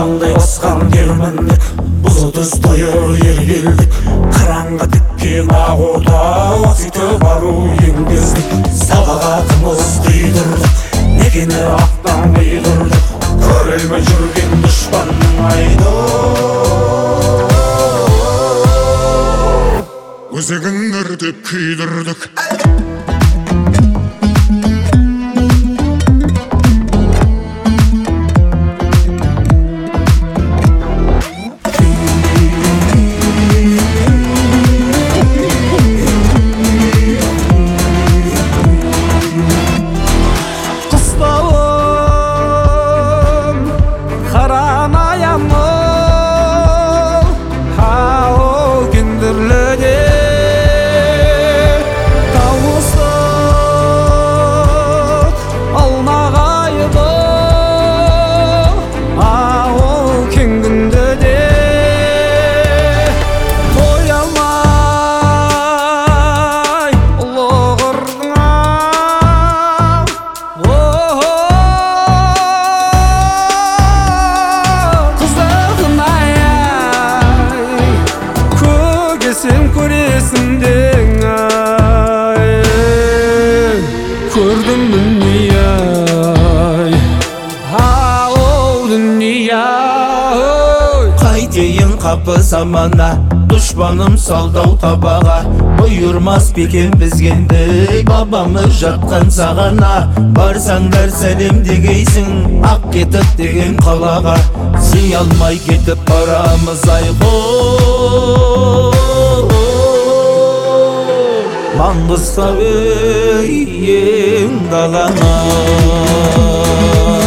Талдай басқан кермендік бұлытыз тойыр ел келдік Қыранға тіккен ақорда Уақыты бару еңгездік Сабағатымыз қидырдық Некені ақтан қидырдық Көрелмей жүрген дұшпанның айды Өзегіңдір деп күйдірдік Sen köresindin ay Kördüm dünyay Ha o dünyay Қайтейін қапы замана Дұшпаным салдау табаға Бұйырмас бекен бізгенді Бабамыз жатқан сағана Барсаңдар сәлем дегейсің Ақ кетіп деген қалаға Сый алмай кетіп барамыз айғо Маңғыстау ең далаңа